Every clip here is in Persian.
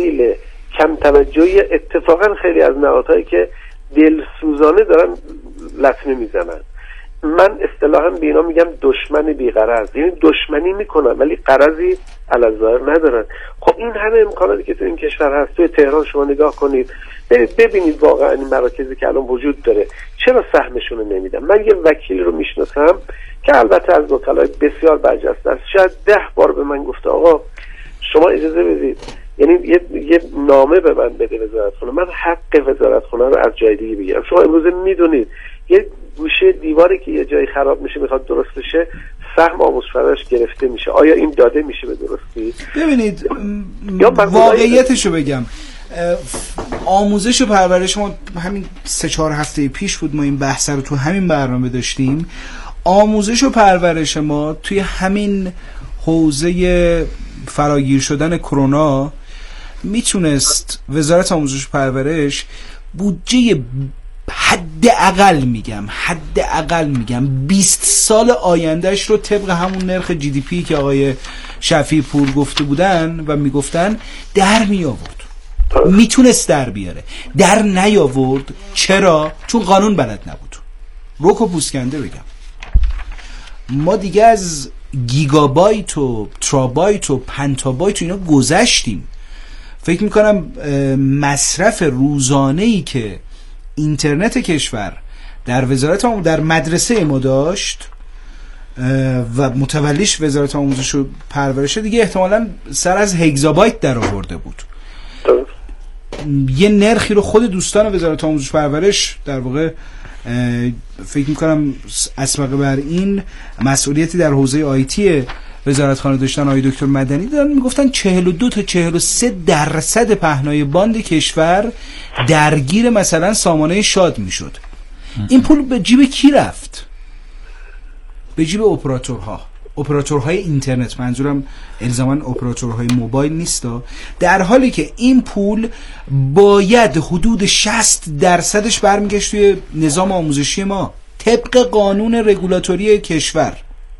دلیل کم توجهی اتفاقا خیلی از نهادهایی که دلسوزانه دارن لطمه میزنن. من اصطلاحا به اینا میگم دشمن بی‌غرض، یعنی دشمنی میکنن ولی غرضی علالظاهر ندارن. خب این همه امکاناتی که تو این کشور هست، توی تهران شما نگاه کنید ببینید واقعا این مراکزی که الان وجود داره چرا سهمشون رو نمیدن. من یه وکیل رو میشناسم که البته از وکلای بسیار برجسته است، شاید 10 بار به من گفته آقا شما اجازه بدید، یعنی یه نامه به من بده وزارتخونه، من حق وزارتخونه رو از جای دیگه بگیرم. شما امروز میدونید یه گوشه دیواری که یه جایی خراب میشه میخواد درست بشه، سهم آموزش‌پرورش گرفته میشه. آیا این داده میشه به درستی؟ ببینید واقعیتشو بگم، آموزش و پرورش ما همین 3-4 هفته پیش بود ما این بحث رو تو همین برنامه داشتیم. آموزش و پرورش ما توی همین حوزه فراگیر شدن کرونا میتونست وزارت آموزش و پرورش بودجه حداقل میگم 20 سال آیندهش رو طبق همون نرخ جی دی پی که آقای شفیع پور گفته بودن و میگفتن در می آورد، میتونست در بیاره، در نیاورد. چرا؟ چون قانون بلد نبود. رک و پوسکنده بگم، ما دیگه از گیگابایت و ترابایت و پنتابایت و اینا گذشتیم. فکر میکنم مصرف روزانه‌ای که اینترنت کشور در وزارت در مدرسه ما داشت و متولیش وزارت آموزش و پرورش دیگه احتمالاً سر از هگزابایت در آورده بود. یه نرخی رو خود دوستان وزارت آموزش و پرورش در واقع فکر میکنم اسبق بر این مسئولیتی در حوزه آیتی وزارتخانه داشتن آقای دکتر مدنی دادن، میگفتن 42 تا 43% پهنای باند کشور درگیر مثلا سامانه شاد میشد. این پول به جیب کی رفت؟ به جیب اپراتورهای اینترنت، منظورم الزاما اپراتورهای موبایل نیستا، در حالی که این پول باید حدود 60% برمیگشت توی نظام آموزشی ما طبق قانون رگولاتوری کشور.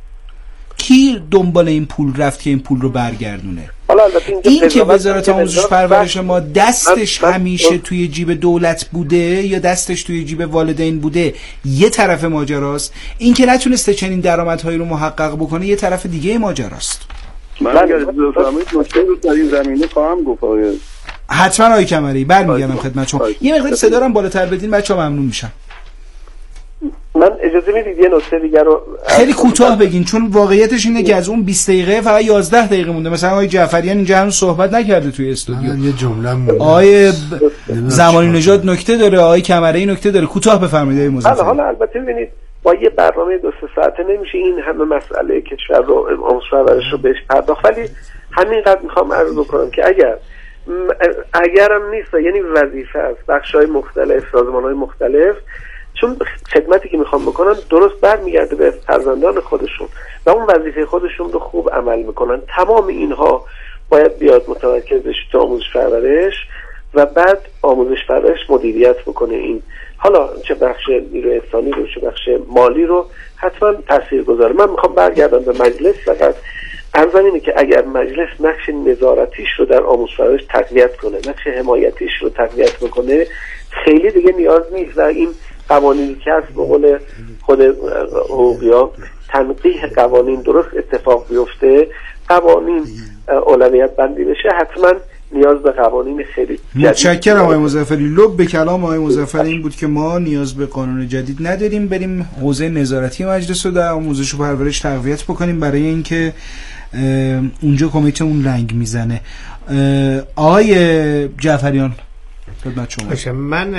کی دنبال این پول رفت که این پول رو برگردونه؟ این که وزارت آموزش پرورش ما دستش همیشه توی جیب دولت بوده یا دستش توی جیب والدین بوده یه طرف ماجراست، این که نتونسته چنین درآمدهایی رو محقق بکنه یه طرف دیگه ماجراست. من اگر بفهمید نکته رو در این زمینه خواهم گفت. حتما آقای کمری برمیگردم خدمت شما. یه مقدار صدا رو بالاتر بدین بچه‌ها، ممنون میشم. من اجازه میدید یه نکته دیگه رو خیلی کوتاه بگین، چون واقعیتش اینه که از اون 20 دقیقه فقط 11 دقیقه مونده. مثلا آقای جعفریان اینجا هنوز صحبت نکرده توی استودیو. یه جمله مونده. آقای زمانی نژاد نکته داره، آقای کمری نکته داره. کوتاه بفرمایید آقای مظفری. حالا البته ببینید با یه برنامه 2-3 ساعته نمیشه این همه مسئله کشور رو آموزش پرورش رو بهش پرداخت، ولی همینقدر میخوام عرض بکنم که اگرم نیست، یعنی وظیفه است بخش‌های مختلف، سازمان‌های مختلف، چون خدمتی که میخوام بکنن درست برمیگرده به فرزندان خودشون و اون وظیفه خودشون رو خوب عمل میکنن. تمام اینها باید بیاد متمرکز بشه تو آموزش پرورش و بعد آموزش پرورش مدیریت بکنه. این حالا چه بخش نیروی انسانی رو چه بخش مالی رو حتما تاثیرگذاره. من میخوام برگردم به مجلس، فقط ارزم اینه که اگر مجلس نقش نظارتیش رو در آموزش پرورش تقویت کنه، نقش حمایتیش رو تقویت بکنه، خیلی دیگه نیاز نیست و این قوانینی که هست به قول خود حقوقی‌ها تنقیح قوانین درست اتفاق بیفته، قوانین اولویت بندی بشه، حتما نیاز به قوانین خیلی جدید. متشکرم آقای مظفری. لب به کلام آقای مظفری این بود که ما نیاز به قانون جدید نداریم، بریم حوزه نظارتی مجلس رو در آموزش و پرورش تقویت بکنیم برای اینکه اونجا کمیته اون رنگ میزنه. آقای جعفریان خدمت شما. من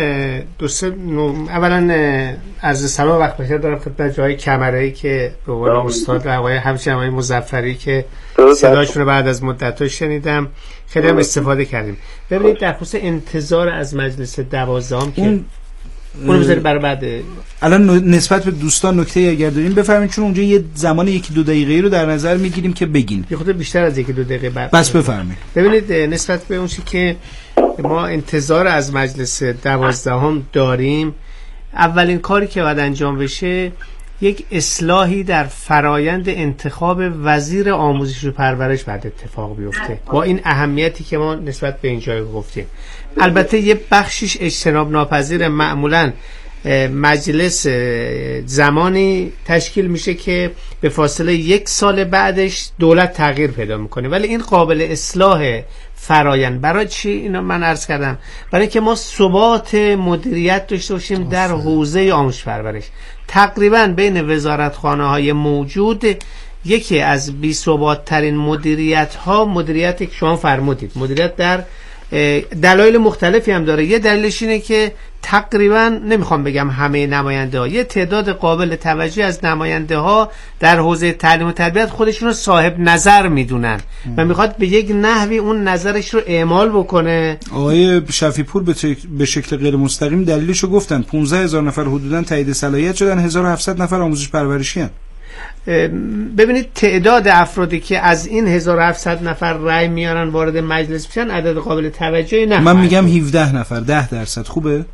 اولا عرض سلام وقت بخیر دارم خدمت جای کمرایی که به قول استاد و آقای همچنین آقای مظفری که صداشون رو بعد از مدت‌ها شنیدم، خیلی هم استفاده کردیم. ببینید در خصوص انتظار از مجلس 12 که اونو بذارید برای بعد. الان نسبت به دوستان نکته اگر دارین بفرمایید، چون اونجا یه زمان 1-2 دقیقه‌ای رو در نظر میگیریم که بگین. یه خود بیشتر از 1-2 دقیقه بعد بس بفرمایید. ببینید نسبت به اون چیزی که ما انتظار از مجلس 12 داریم، اولین کاری که باید انجام بشه یک اصلاحی در فرایند انتخاب وزیر آموزش و پرورش بعد اتفاق بیفته با این اهمیتی که ما نسبت به این جای گفتیم. البته یه بخشش اجتناب ناپذیر، معمولاً مجلس زمانی تشکیل میشه که به فاصله 1 سال بعدش دولت تغییر پیدا میکنه، ولی این قابل اصلاح فرایند. برای چی اینا من عرض کردم؟ برای که ما ثبات مدیریت داشته باشیم در حوزه آموزش پرورش. تقریبا بین وزارتخانه های موجود یکی از بی ثبات ترین مدیریت ها مدیریت که شما فرمودید، مدیریت در دلایل مختلفی هم داره. یه دلیلش اینه که تقریبا نمیخوام بگم همه نماینده ها، یه تعداد قابل توجه از نماینده ها در حوزه تعلیم و تربیت خودشون رو صاحب نظر میدونن و میخواد به یک نحوی اون نظرش رو اعمال بکنه. آقای شفیع‌پور به شکل غیر مستقیم دلیلش رو گفتن. 15,000 نفر حدوداً تایید صلاحیت شدن، 1700 نفر آموزش پرورشی هستند. ببینید تعداد افرادی که از این 1700 نفر رأی میارن وارد مجلس میشن عدد قابل توجهی نه. من میگم 17 نفر 10% خوبه؟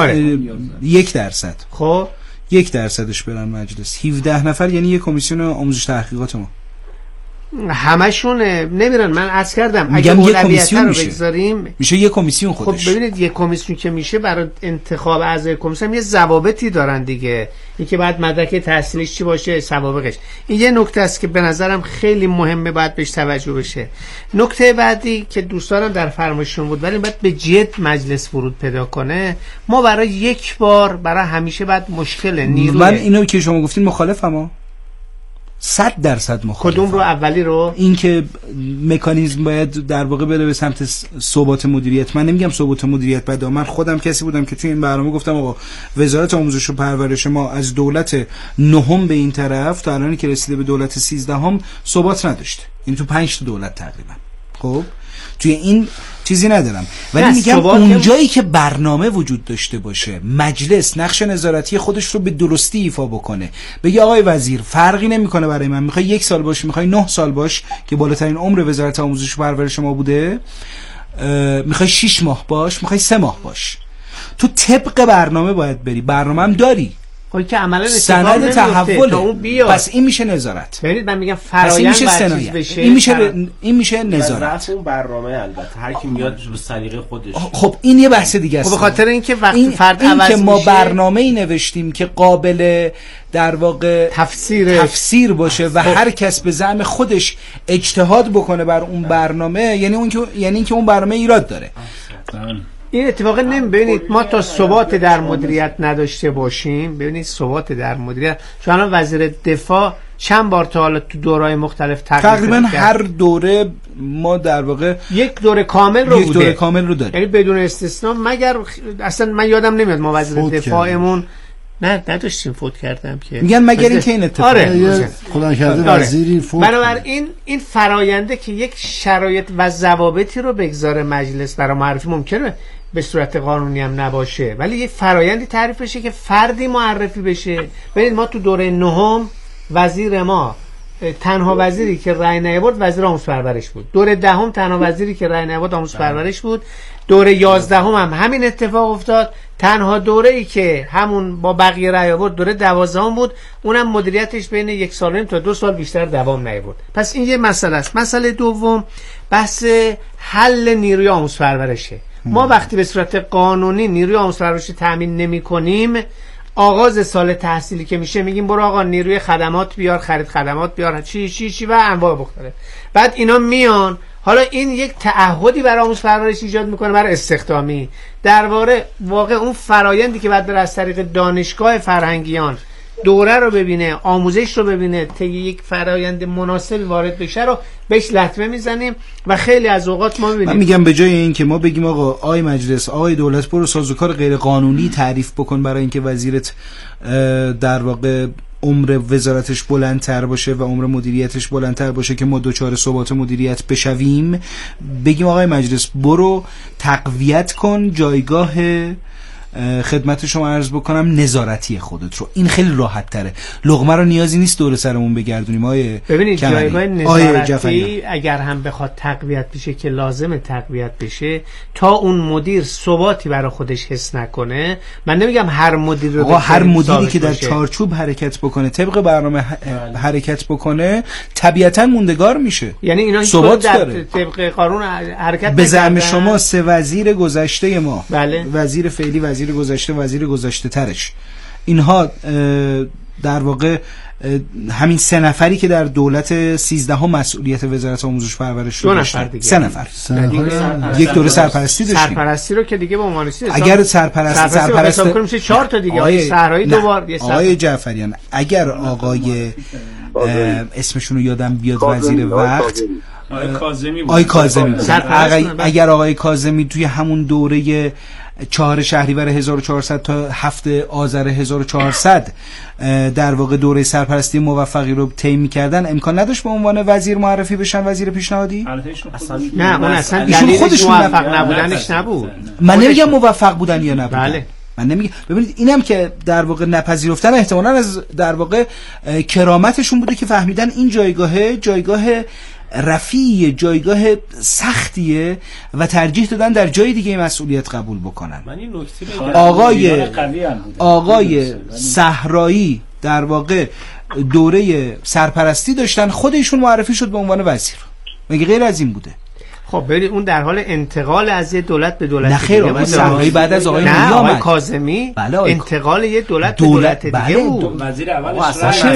1%. خب 1%ش برن مجلس. 17 نفر یعنی یک کمیسیون آموزش تحقیقات ما. همشون نمیرن. من عرض کردم اگه اولویت رو بگذاریم میشه یک کمیسیون خودش. خب ببینید یک کمیسیون که میشه برای انتخاب اعضای کمیسیون یه ضوابطی دارن دیگه، اینکه بعد مدرک تحصیلیش چی باشه، سوابقش. این یه نکته است که به نظرم خیلی مهمه، باید بهش توجه بشه. نکته بعدی که دوستانم در فرمایششون بود ولی باید به جد مجلس ورود پیدا کنه، ما برای یک بار برای همیشه بعد مشکل نیروی من اینو که شما گفتین مخالفم 100% مخالفم. کدوم رو؟ اولی رو این که مکانیزم باید در واقع بره به سمت ثبات مدیریت. من نمیگم ثبات مدیریت بده، من خودم کسی بودم که توی این برنامه گفتم آقا وزارت آموزش و پرورش ما از دولت 9 به این طرف تا الانی که رسیده به دولت 13 ثبات نداشته. این تو 5 تا دولت تقریبا. خب توی این چیزی ندارم، ولی میگم اونجایی که برنامه وجود داشته باشه، مجلس نقش نظارتی خودش رو به درستی ایفا بکنه، بگه آقای وزیر فرقی نمیکنه برای من، میخوای 1 سال باش، میخوای 9 سال باش که بالاترین عمر وزارت آموزش و پرورش ما بوده، میخوای 6 ماه باش، میخوای 3 ماه باش، تو طبق برنامه باید بری. برنامه هم داری که عملا سند تحول، پس این میشه نظارت. ببینید من میگم فرآیند بشه، این میشه نظارت. اون برنامه البته هر کی میاد به سلیقه خودش. خب این یه بحث دیگه است. خب به خاطر اینکه وقتی فرد عوض میشه، ما برنامه‌ای نوشتیم که قابل در واقع تفسیر باشه و هر کس به زعم خودش اجتهاد بکنه بر اون برنامه، یعنی اینکه اون برنامه ایراد داره. این اتفاق ببینید ما تا ثبات در مدیریت نداشته باشیم، ببینید ثبات در مدیریت، چون وزیر دفاع چند بار تا حالا تو دورهای مختلف تقریبا هر دوره ما در واقع یک دوره کامل رو داریم، یعنی بدون استثنا، مگر اصلا من یادم نمیاد ما وزیر دفاعمون نداشتیم فوت کردم که میگن مگر اینکه این اتفاق خدا کرده وزیری فوت. بنابراین این فراینده که یک شرایط و ضوابطی رو بگذاره مجلس برای معرفی، ممکنه به صورت قانونی هم نباشه، ولی یک فرایندی تعریف بشه که فردی معرفی بشه. ببینید ما تو دوره 9 وزیر ما تنها وزیری که رأی نیاورد وزیر آموزش پرورش بود. دوره 10 تنها وزیری که رأی نیاورد آموزش پرورش بود. دوره 11 هم همین اتفاق افتاد. تنها دوره‌ای که همون با بقیه رأی آورد دوره 12 بود، اونم مدیریتش بین 1 سال و نیم تا 2 سال بیشتر دوام نیاورد. پس این یه مسئله است. مسئله دوم بحث حل نیروی آموزش پرورشه. ما وقتی به صورت قانونی نیروی آموزش پرورش تامین نمی‌کنیم، آغاز سال تحصیلی که میشه میگیم برو آقا نیروی خدمات بیار، خرید خدمات بیار، چی و انواع مختلف. بعد اینا میان، حالا این یک تعهدی برای آموزش پرورش ایجاد میکنه برای استخدامی. در واقع اون فرایندی که بعد بر از طریق دانشگاه فرهنگیان دوره رو ببینه، آموزش رو ببینه، طی یک فرایند مناسب وارد بشه رو بهش لطمه میزنیم و خیلی از اوقات ما میبینیم. من میگم به جای این که ما بگیم آقا آقای مجلس، آقای دولت برو سازوکار غیر قانونی تعریف بکن برای اینکه وزیرت در واقع عمر وزارتش بلندتر باشه و عمر مدیریتش بلندتر باشه که ما دوچار ثبات مدیریت بشویم، بگیم آقای مجلس برو تقویت کن جایگاه خدمت شما عرض بکنم نظارتی خودت رو. این خیلی راحت تره. لقمه رو نیازی نیست دور سرمون بگردونیم. ببینید جایگاه نظارتی اگر هم بخواد تقویت بشه که لازم تقویت بشه، تا اون مدیر ثباتی برای خودش حس نکنه، من نمیگم هر مدیر رو هر مدیری که در چارچوب حرکت بکنه، طبق برنامه حرکت بکنه، طبیعتا موندگار میشه. یعنی اینا ثبات در داره. طبق قانون حرکت به زعم شما 3 وزیر گذشته ما، بله. وزیر فعلی، وزیر گذشته، وزیر گذشته ترش، اینها در واقع همین 3 نفری که در دولت 13 مسئولیت وزارت آموزش پرورش رو داشتن، 3 نفر یک دوره سرپرستی داشتیم. سرپرستی رو که دیگه به عنوان اگر سرپرست کنیم میشه 4 تا دیگه. آقای صحرایی دوبار، آقای جعفریان، اگر آقای اسمشون رو یادم بیاد وزیر وقت آقای کاظمی اگر آقای کاظمی توی همون دوره 4 شهریور 1400 تا 7 آذر 1400 در واقع دوره سرپرستی موفقی رو طی می‌کردن، امکان نداشت به عنوان وزیر معرفی بشن، وزیر پیشنهادی؟ نه، اون اصلا دلیلش موفق نبودنش نبود. من نمیگم موفق بودن یا نبودن. بله. من نمیگم. ببینید اینم که در واقع نپذیرفتن احتمالاً از در واقع کرامتشون بوده که فهمیدن این جایگاه رفیع، جایگاه سختیه و ترجیح دادن در جای دیگه مسئولیت قبول بکنن. من این نکته آقای صحرایی در واقع دوره سرپرستی داشتن، خودشون معرفی شد به عنوان وزیر. مگه غیر از این بوده؟ خب ببینید اون در حال انتقال از یه دولت به دولت دیگه. نه خیر، صحرایی بعد از آقای نوری آمد. کاظمی انتقال یه دولت دیگه بود. وزیر اولش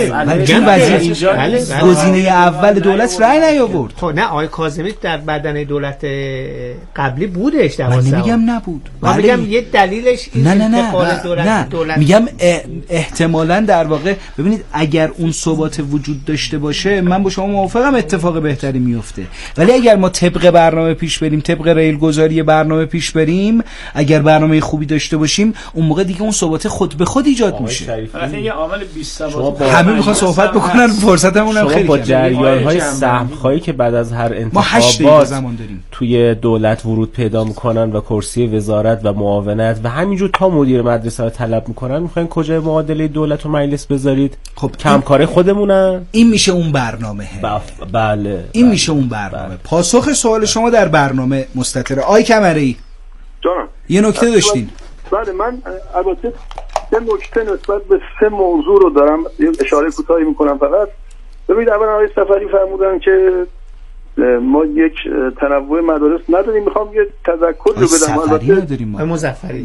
گزینه اول دولت رأی نیاورد. خب نه، آقای کاظمی در بدن دولت قبلی بودش. من نمیگم نبود، من میگم یه دلیلش این انتقال دولت. میگم احتمالاً در واقع ببینید اگر اون ثبات وجود داشته باشه، من با شما موافقم، اتفاق بهتری میفته. ولی اگر ما طبق برنامه پیش بریم، طبق ریل گذاری برنامه پیش بریم، اگر برنامه خوبی داشته باشیم، اون موقع دیگه اون ثبات خود به خود ایجاد میشه. مثلا یه عامل 20 ثبات همه میخوان صحبت بکنن، فرصتمون هم خیلی با جریان‌های سهم‌خواهی که بعد از هر انتخابات زمان داریم توی دولت ورود پیدا میکنن و کرسی وزارت و معاونت و همینجور تا مدیر مدرسه رو طلب میکنن، میخواین کجای معادله دولت و مجلس بذارید؟ خب کمکار خودمونن. این میشه اون برنامه. بله. این میشه اون برنامه. پاسخ سوال شما در برنامه مستتره. آی کمره‌ای جانم یه نکته داشتین. بله، من البته 3 نکته نسبت به 3 موضوع رو دارم یه اشاره کوتاهی میکنم. فقط ببینید، اولا آقای سفری فرمودن که ما یک تنوع مدارس نداریم. میخوام یه تذکری رو بدم. البته نداریم. آقای مظفری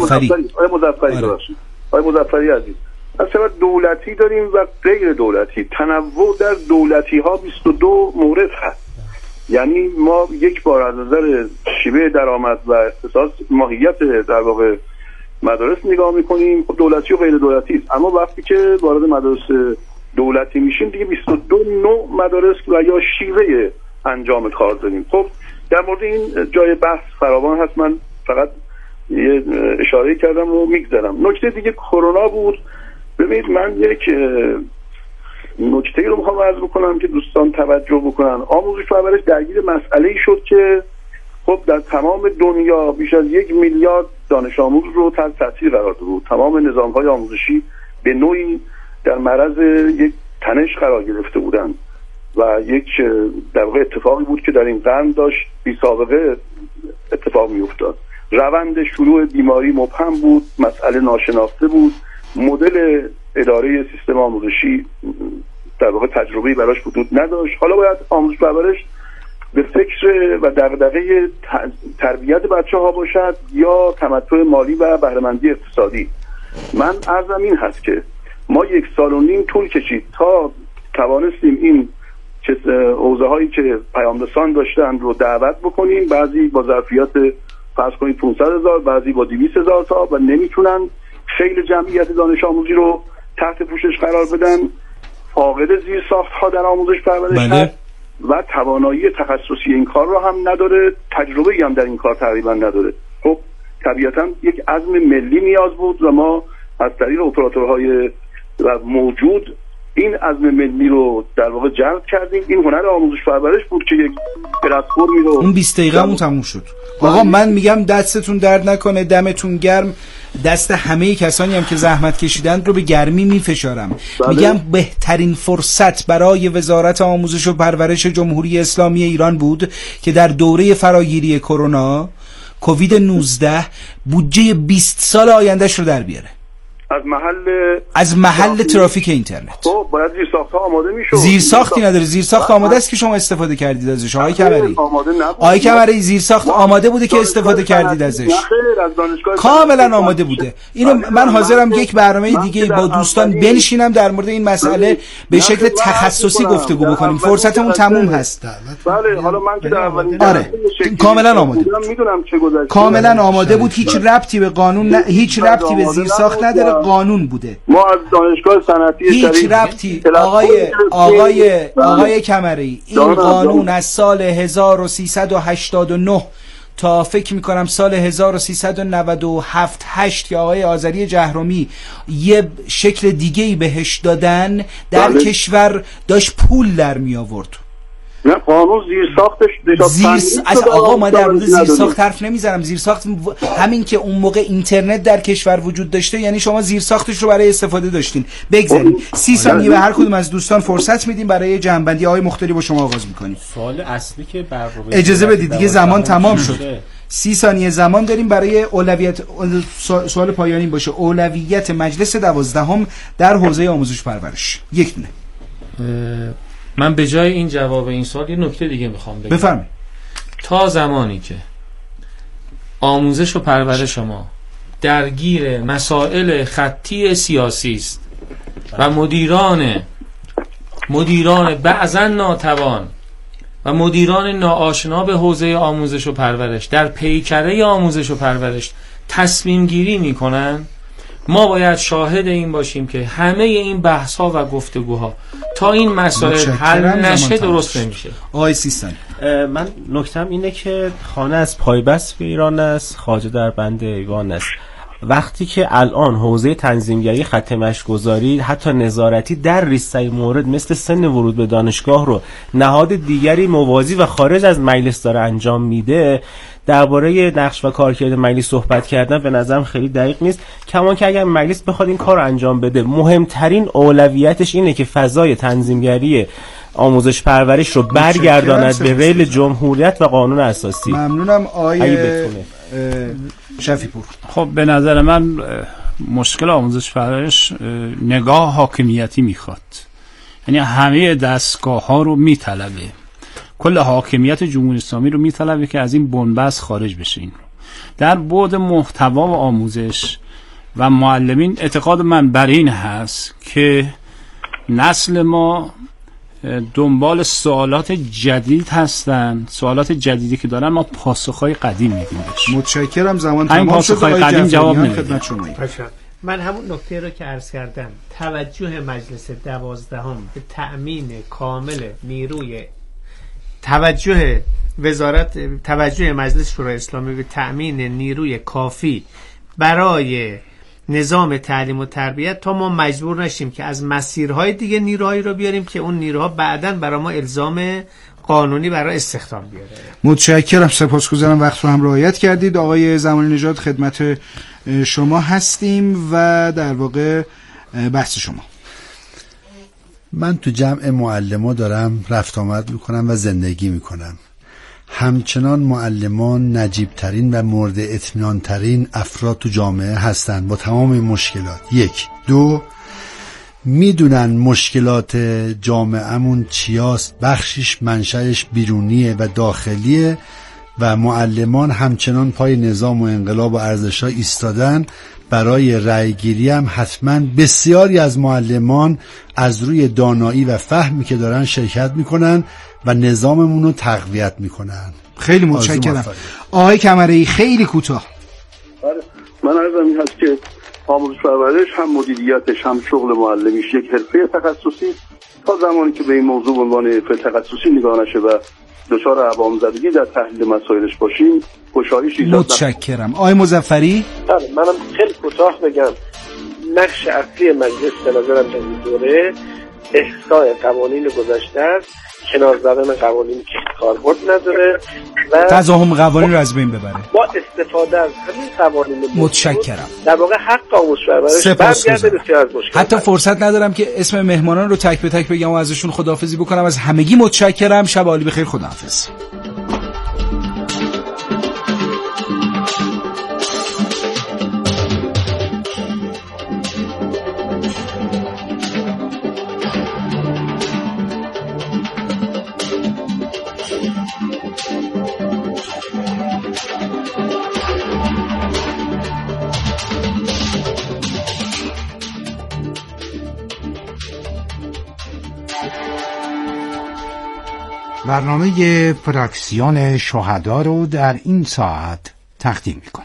آقای مظفری عزیز، اصلا دولتی داریم و غیر دولتی. تنوع در دولتی ها 22 مورد هست. یعنی ما یک بار از نظر شیوه درآمد و اختصاص ماهیت در واقع مدارس نگاه میکنیم، دولتی و غیر دولتی است. اما وقتی که وارد مدارس دولتی میشیم دیگه 22 نوع مدارس و یا شیوه انجام کار داریم. خب در مورد این جای بحث فراوان هست، من فقط یه اشاره کردم و میگذرم. نکته دیگه کرونا بود. ببینید، من یک نکته رو میخوام عرض بکنم که دوستان توجه بکنن. آموزش و پرورش درگیر مسئله‌ای شد که خب در تمام دنیا بیش از 1 میلیارد دانش آموز رو تحت تاثیر قرار داد. تمام نظام‌های آموزشی به نوعی در معرض یک تنش قرار گرفته بودند و یک در واقع اتفاقی بود که در این قرن داشت بی سابقه اتفاق می‌افتاد. روند شروع بیماری مبهم بود، مسئله ناشناخته بود، مدل اداره سیستم آموزشی در واقع تجربه‌ای براش وجود نداشت. حالا باید آموزش و پرورش به فکر و دغدغه تربیت بچه‌ها باشد یا تمتع مالی و بهره‌مندی اقتصادی. من عرضم این هست که ما 1.5 سال طول کشید تا توانستیم این حوزه‌هایی که پیامرسان داشتن رو دعوت بکنیم. بعضی با ظرفیت فرض کنید 500,000، بعضی با 200,000 تا، و نمیتونن خیلی جمعیت دانش آموزی رو تحت پوشش قرار بدن. فاقد زیر ساخت‌ها در آموزش پرورش هست و توانایی تخصصی این کار رو هم نداره، تجربه‌ای هم در این کار تقریبا نداره. خب طبیعتاً یک عزم ملی نیاز بود و ما از طریق اپراتورهای موجود این عزم ملی رو در واقع جلب کردیم. این هنر آموزش پرورش بود که یک پلتفرمی رو اون 20 دقیقه‌مون تموم شد. آقا من میگم دستتون درد نکنه، دمتون گرم، دست همه کسانی هم که زحمت کشیدند رو به گرمی میفشارم. میگم بهترین فرصت برای وزارت آموزش و پرورش جمهوری اسلامی ایران بود که در دوره فراگیری کرونا کووید 19 بودجه 20 سال آیندهش رو در بیاره از محل ترافیک اینترنت. خب باید زیرساخت‌ها آماده میشد. زیرساختی نداره، زیرساخت آماده است که شما استفاده کردید ازش. آقای کمری، آقای کمری زیرساخت آماده بوده که استفاده کردید ازش. کاملا آماده بوده. اینو من حاضرم یک برنامه دیگه با دوستان بنشینم در مورد این مسئله به شکل تخصصی گفتگو بکنیم. فرصتمون تموم هست. بله حالا من که در اولین آره کاملا آماده بود. میدونم چه گذشته. کاملا آماده بود. هیچ ربطی به قانون هیچ ربطی به زیرساخت نداره. قانون بوده. ما از دانشگاه صنعتی هیچ ربطی آقای کمری، این قانون از سال 1389 تا فکر میکنم سال 1397 8 که آقای آذری جهرومی یه شکل دیگه‌ای بهش دادن در کشور داشت پول در می آورد. نه قانون زیرساختش از آقا ما در مورد زیرساخت حرف نمیزنم. زیرساخت همین که اون موقع اینترنت در کشور وجود داشته یعنی شما زیرساختش رو برای استفاده داشتین. بگذاریم 30 ثانیه به هر کدوم از دوستان فرصت میدیم برای جنبندی. آقای مختاری با شما آغاز میکنیم. سوال اصلی که اجازه بدید دیگه زمان تمام شد. 30 ثانیه زمان داریم برای اولویت. سوال پایانی باشه اولویت مجلس 12 در حوزه آموزش پرورش. یک دونه. من به جای این جواب این سوال یه نکته دیگه میخوام بگم. بفرمایید. تا زمانی که آموزش و پرورش ما درگیر مسائل خطی سیاسی است و مدیران بعضا ناتوان و مدیران ناآشنا به حوزه آموزش و پرورش در پیکره آموزش و پرورش تصمیم گیری میکنن، ما باید شاهد این باشیم که همه این بحث ها و گفتگوها تا این مسائل حل نشه درست نمیشه. آقای سیستان، من نکتم اینه که خانه از پایبست به ایران است، خواجه در بند ایوان است. وقتی که الان حوزه تنظیمگری خط مشی‌گذاری حتی نظارتی در ریسته مورد مثل سن ورود به دانشگاه رو نهاد دیگری موازی و خارج از مجلس داره انجام میده، درباره نقش و کارکرد مجلس صحبت کردن به نظرم خیلی دقیق نیست. کمان که اگر مجلس بخواد این کار رو انجام بده، مهمترین اولویتش اینه که فضای تنظیمگری آموزش پرورش رو برگرداند به ریل جمهوریت و قانون اساسی. ممنونم آقای شفیع‌پور. خب به نظر من مشکل آموزش پرورش نگاه حاکمیتی میخواد، یعنی همه دستگاه ها رو میطلبه، کل حاکمیت جمهوری اسلامی رو میطلبه که از این بنبست خارج بشه. این در بعد محتوا و آموزش و معلمین اعتقاد من بر این هست که نسل ما دنبال سوالات جدید هستن، سوالات جدیدی که دارن ما پاسخهای قدیم میدیم بهش. متشکرم. زمان تمام شد. پاسخهای قدیم جواب نمیده. من همون نکته رو که عرض کردم، توجه مجلس 12 به تأمین کامل نیروی توجه مجلس شورای اسلامی به تأمین نیروی کافی برای نظام تعلیم و تربیت تا ما مجبور نشیم که از مسیرهای دیگه نیروهایی رو بیاریم که اون نیروها بعداً برای ما الزام قانونی برای استخدام بیاره. متشکرم، سپاسگزارم وقت رو هم رعایت کردید. آقای زمانی نژاد خدمت شما هستیم و در واقع بحث شما. من تو جمع معلمان دارم رفت آمد میکنم و زندگی میکنم. همچنان معلمان نجیبترین و مورد اطمینان ترین افراد تو جامعه هستند با تمام مشکلات. 1 2 میدونن مشکلات جامعهمون چیاست، بخشش منشأش بیرونیه و داخلیه و معلمان همچنان پای نظام و انقلاب و ارزش‌ها ایستادن. برای رأیگیری هم حتما بسیاری از معلمان از روی دانایی و فهمی که دارن شرکت میکنن و نظاممون رو تقویت میکنن. خیلی متشکرم. آقای کمری خیلی کوتاه. من عرضم این هست که آموزش پرورش هم مدیریتش هم شغل معلمیش یک حرفه تخصصی، تا زمانی که به این موضوع به عنوان حرفه تخصصی نگاه نشه و دچار عوام زدگی در تحلیل مسائلش باشیم، گشایش ایجاد نشه. متشکرم. آقای مظفری؟ منم خیلی کوتاه بگم. نقش اصلی مجلس به نظرم در این دوره احصای قوانین گذشته است، کنار زدن قوانینی که کاربرد نداره و تضاهم قوانین رو از بین ببره. با استفاده از همین قوانین متشکرم. در واقع حق آموزش پرورش برگرده بسیار از مشکل. حتی فرصت ندارم که اسم مهمانان رو تک به تک بگم و ازشون خداحافظی بکنم. از همگی متشکرم. شب عالی بخیر. خداحافظ. برنامه پراکسیون شهدا رو در این ساعت تقدیم می‌کنیم.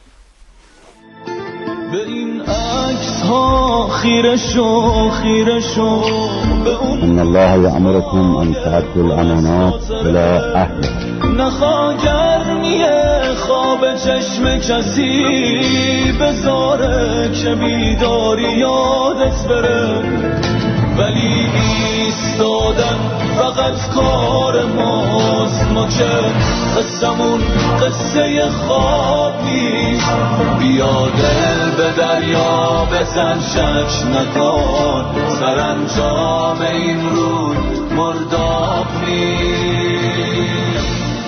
به این عکس ها خیره شو به اون ان الله یأمرکم ان تؤدوا الامانات الی اهلها. نخوا گرمیه خواب چشم کسی بذاره که بیداری یادت بره، ولی ایستادن فقط کار ماست، ما که قصمون قصه خواب نیست. بیا دل به دریا بزن شک نکن، سرانجام این روی مرداب نیست.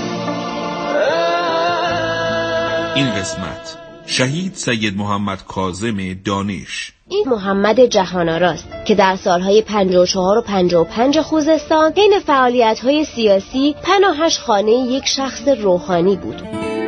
این قسمت شهید سید محمد کاظم دانش. این محمد جهان‌آراست که در سالهای 54 و 55 خوزستان بین فعالیت‌های سیاسی پناهش خانه یک شخص روحانی بود.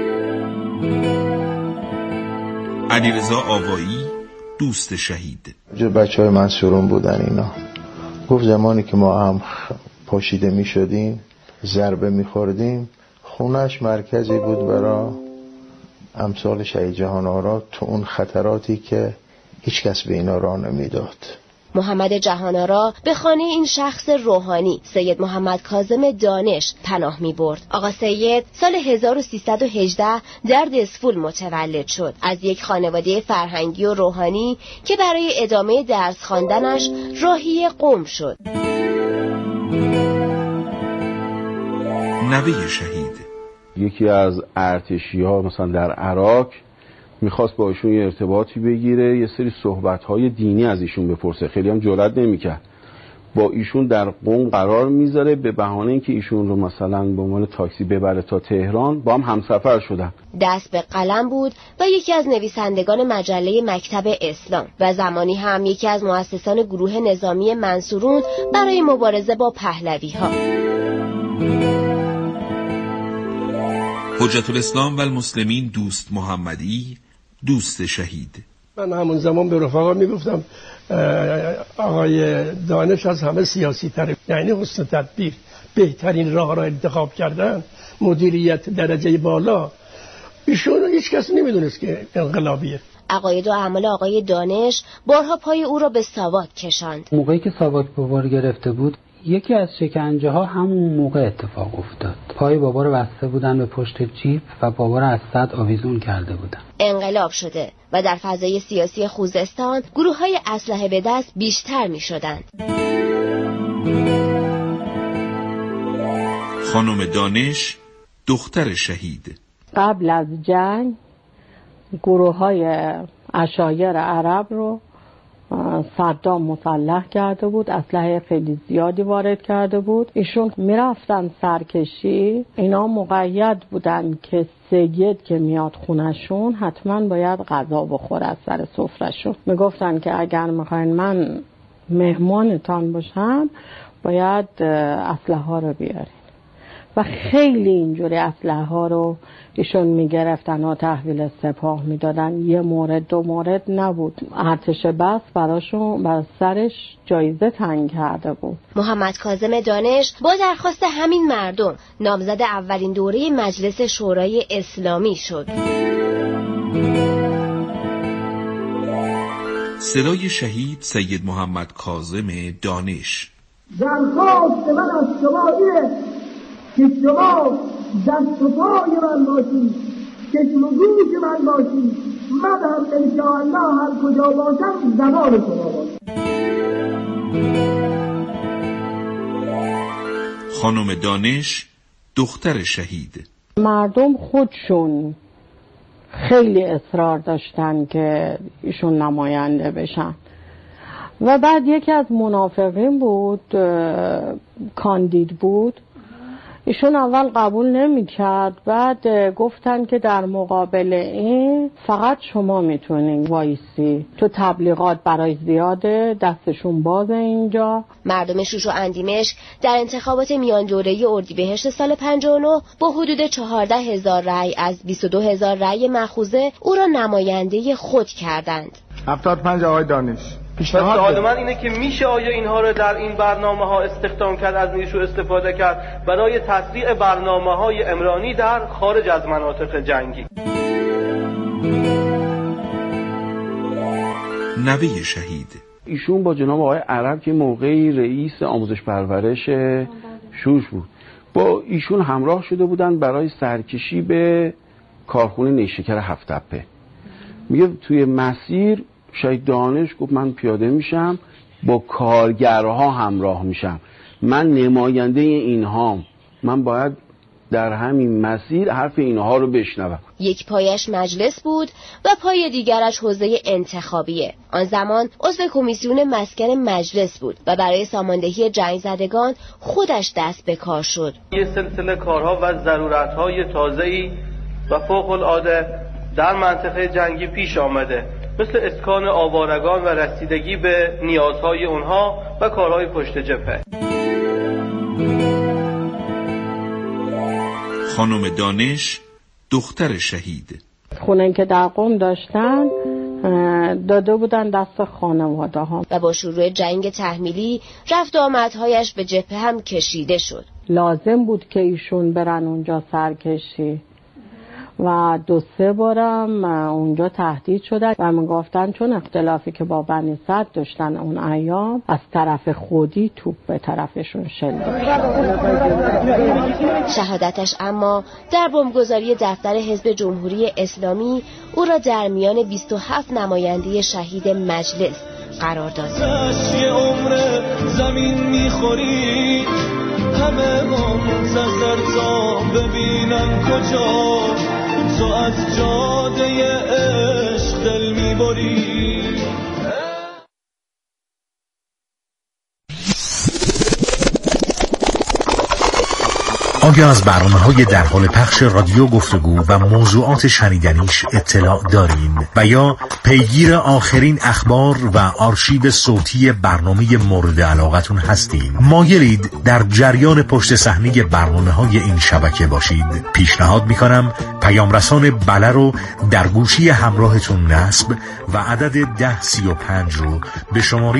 علیرضا آوایی دوست شهید. بچه‌های منصورون بودن اینا. گفت زمانی که ما هم پاشیده می‌شدیم، ضربه می‌خوردیم، خونش مرکزی بود برای امثال شهید جهان‌آرا تو اون خطراتی که هیچ کس به اینا راه نمیداد. محمد جهان‌آرا به خانه این شخص روحانی سید محمد کاظم دانش پناه می برد. آقا سید سال 1318 در دسفول متولد شد از یک خانواده فرهنگی و روحانی که برای ادامه درس خواندنش راهی قم شد. نوه شهید. یکی از ارتشی‌ها مثلا در عراق میخواست با ایشون یه ارتباطی بگیره، یه سری صحبت‌های دینی از ایشون بپرسه، خیلی هم جرئت نمی‌کرد. با ایشون در قم قرار میذاره به بهانه اینکه ایشون رو مثلا به عنوان تاکسی ببره تا تهران، با هم همسفر شدن. دست به قلم بود و یکی از نویسندگان مجله مکتب اسلام و زمانی هم یکی از مؤسسان گروه نظامی منصورون برای مبارزه با پهلوی‌ها. حجت الاسلام و المسلمین دوست محمدی دوست شهید. من همون زمان به رفقا میگفتم آقای دانش از همه سیاسی تره، یعنی حسن تدبیر، بهترین راه را انتخاب کردن، مدیریت درجه بالا. ایشون هیچ کس نمیدونست که انقلابیه. عقاید و اعمال آقای دانش بارها پای او را به ساواک کشاند. موقعی که ساواک بابا گرفته بود، یکی از شکنجه ها همون موقع اتفاق افتاد. پای بابا رو بسته بودن به پشت جیپ و بابا رو از صد آویزون کرده بودن. انقلاب شده و در فضای سیاسی خوزستان گروه های اسلحه به دست بیشتر می شدند. خانم دانش دختر شهید. قبل از جنگ گروه های عشایر عرب رو صدام مسلح کرده بود، اسلحه خیلی زیادی وارد کرده بود. ایشون میرفتن سرکشی، اینا مقید بودن که سید که میاد خونشون حتما باید غذا بخور از سر سفرهشون. میگفتن که اگر میخواین من مهمانتان باشم باید اسلحه ها رو بیارین و خیلی اینجوری اسلحه ها رو ایشون میگرفتن و تحویل سپاه میدادن. یه مورد دو مورد نبود. ارتش بس براشون بر سرش جایزه تعیین کرده بود. محمد کاظم دانش با درخواست همین مردم نامزد اولین دوره مجلس شورای اسلامی شد. صدای شهید سید محمد کاظم دانش. درخواست من از شما اینه که شما دست و پای من باشید، چشم و گوش من باشید، من هم انشاءالله هر کجا باشم زبان شما باشم. خانم دانش، دختر شهید. مردم خودشون خیلی اصرار داشتن که ایشون نماینده بشن و بعد یکی از منافقین بود، کاندید بود، ایشون اول قبول نمی کرد، بعد گفتن که در مقابل این فقط شما میتونین وایسی، تو تبلیغات برای زیاده، دستشون بازه اینجا. مردم شوش و اندیمشک در انتخابات میان دوره‌ای اردیبهشت سال 59 با حدود 14,000 رأی از 22,000 رأی مأخوذه او را نماینده خود کردند. 75 آقای دانش. سوال من اینه که میشه آیا اینها رو در این برنامه ها استخدام کرد، از نیشو استفاده کرد برای تسریع برنامه های عمرانی در خارج از مناطق جنگی؟ نوه شهید. ایشون با جناب آقای عرب که موقعی رئیس آموزش پرورش شوش بود، با ایشون همراه شده بودن برای سرکشی به کارخونه نیشکر هفت تپه. میگه توی مسیر شهید دانش گفت من پیاده میشم، با کارگرها همراه میشم، من نماینده اینهام، من باید در همین مسیر حرف اینها رو بشنوم. یک پایش مجلس بود و پای دیگرش حوزه انتخابیه. آن زمان عضو کمیسیون مسکن مجلس بود و برای ساماندهی جنگ زدگان خودش دست به کار شد. یه سلسله کارها و ضرورت‌های تازه‌ای و فوق‌العاده در منطقه جنگی پیش آمده، مثل اسکان آوارگان و رسیدگی به نیازهای اونها و کارهای پشت جبهه. خانم دانش، دختر شهید. خونه که در قم داشتن داده بودن دست خانواده ها و با شروع جنگ تحمیلی رفت و آمدهایش به جبهه هم کشیده شد. لازم بود که ایشون برن اونجا سرکشی و 2-3 بارم اونجا تهدید شدن و میگفتن چون اختلافی که با بنی صدر داشتن اون ایام، از طرف خودی توپ به طرفشون شلیک. شهادتش اما در بمبگذاری دفتر حزب جمهوری اسلامی او را در میان 27 نماینده شهید مجلس قرار داد. یه عمر زمین میخوری، همه منتظر تا ببینن کجا تو از جاده عشق دل میبری. آیا از برنامه‌های در حال پخش رادیو گفتگو و موضوعات شنیدنیش اطلاع دارین و یا پیگیر آخرین اخبار و آرشیو صوتی برنامه مورد علاقتون هستین؟ مایلید در جریان پشت صحنه برنامه‌های این شبکه باشید؟ پیشنهاد می‌کنم پیام رسان بله رو در گوشی همراهتون نصب و عدد 1035 رو به شماره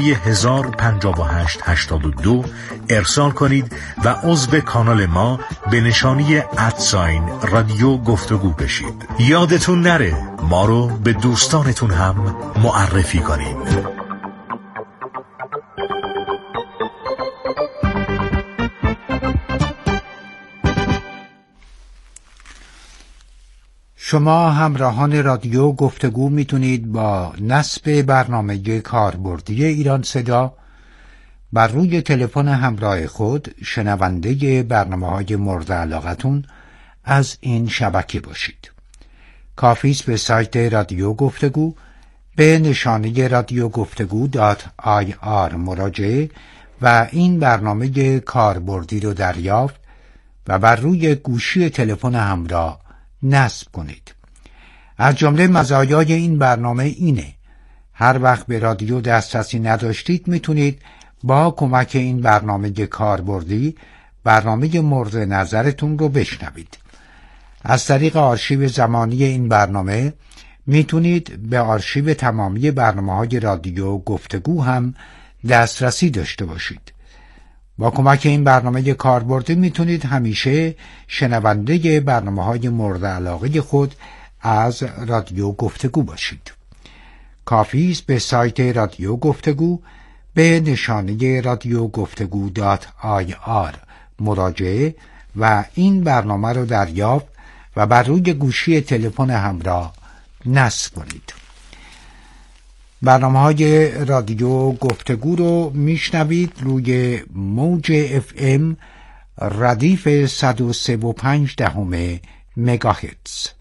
105882 ارسال کنید و عضو کانال ما به نشانی رادیو گفتگو بشید. یادتون نره ما رو به دوستانتون هم معرفی کنید. شما همراهان رادیو گفتگو میتونید با نصب برنامه کاربردی ایران صدا بر روی تلفن همراه خود شنونده برنامه‌های مورد علاقتون از این شبکه باشید. کافی است به سایت رادیو گفتگو به نشانی radiogoftegu.ir مراجعه و این برنامه کاربردی رو دریافت و بر روی گوشی تلفن همراه نصب کنید. از جمله مزایای این برنامه اینه: هر وقت به رادیو دسترسی نداشتید میتونید با کمک این برنامه کاربردی برنامه مورد نظرتون رو بشنوید. از طریق آرشیو زمانی این برنامه میتونید به آرشیو تمامی برنامه‌های رادیو گفتگو هم دسترسی داشته باشید. با کمک این برنامه کاربردی میتونید همیشه شنونده برنامه‌های مورد علاقه خود از رادیو گفتگو باشید. کافی است به سایت رادیو گفتگو به نشانی radiogoftegu.ir مراجعه و این برنامه رو دریافت و بر روی گوشی تلفن همراه نصب کنید. برنامه‌های رادیو گفتگو رو میشنوید روی موج FM ردیف 103.5 مگاهرتز.